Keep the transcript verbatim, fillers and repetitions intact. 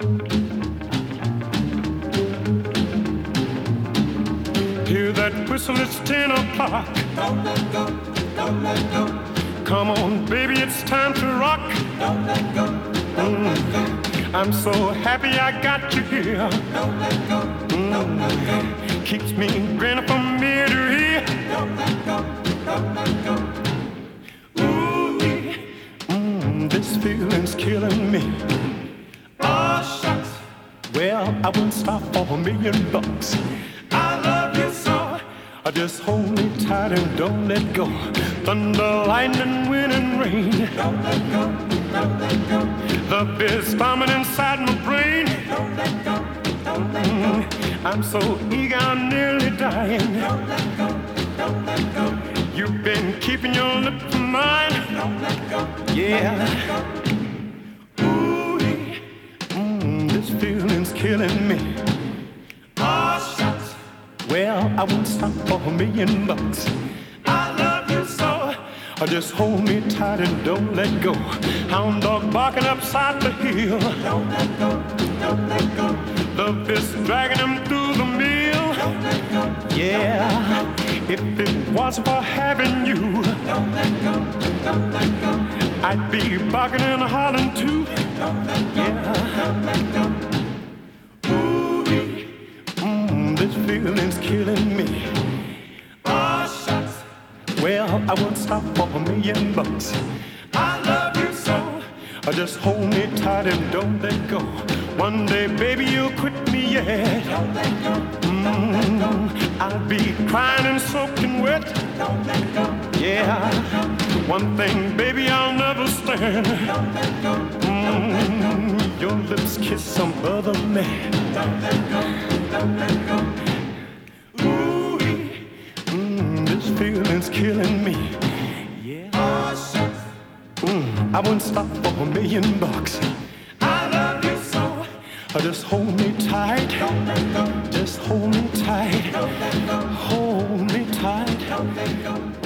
Hear that whistle, it's ten o'clock. Don't let go, don't let go. Come on, baby, it's time to rock. Don't let go, don't let go. I'm so happy I got you here. Don't let go, don't let go. Keeps me grinning from ear to ear. Don't let go, don't let go. Ooh, mm, this feeling's killing me. Oh, shucks. Well, I wouldn't stop for a million bucks. I love you so. Just hold me tight and don't let go. Thunder, lightning, wind, and rain. Don't let go, don't let go. The beat's bombing inside my brain. Don't let go, don't let go. Mm, I'm so eager, I'm nearly dying. Don't let go, don't let go. You've been keeping your lips from mine. Don't let go, Yeah. don't let go. Ooh, mm, this feeling's killing me. Oh, shucks. Well, I won't stop for a million bucks. I love you so. Just hold me tight and don't let go. Hound dog barking upside the hill. Don't let go, don't let go. The fist dragging him through the mill. Don't let go, Yeah, if it wasn't for having you, don't let go, don't let go. I'd be barking and hollering too. Don't let go, don't let go. Ooh, mm, this feeling's killing me. Oh, shucks. Well, I won't stop for a million bucks. I love you so. Just hold me tight and don't let go. One day, baby, you'll quit me, yeah. Don't let go, Mm, I'll be crying and soaking wet. don't let go, Yeah, one thing, baby, I'll never stand. don't let go, Mm, your lips kiss some other man. don't let go, don't let go. Ooh, mm, this feeling's killing me. Oh, shucks. Mm, I won't stop for a million bucks. I love you so. Just hold me tight. Don't let go, Just hold me tight. don't let go, Hold me tight. don't let go.